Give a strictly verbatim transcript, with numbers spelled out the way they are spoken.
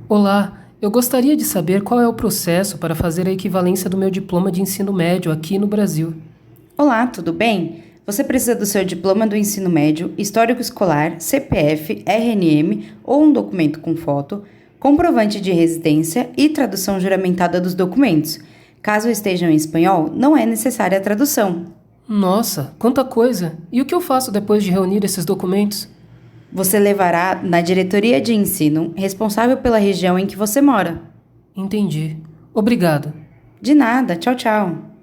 Olá, eu gostaria de saber qual é o processo para fazer a equivalência do meu diploma de ensino médio aqui no Brasil. Olá, tudo bem? Você precisa do seu diploma do ensino médio, histórico escolar, C P F, R N M ou um documento com foto, comprovante de residência e tradução juramentada dos documentos. Caso estejam em espanhol, não é necessária a tradução. Nossa, quanta coisa! E o que eu faço depois de reunir esses documentos? Você levará na diretoria de ensino responsável pela região em que você mora. Entendi. Obrigado. De nada, tchau, tchau.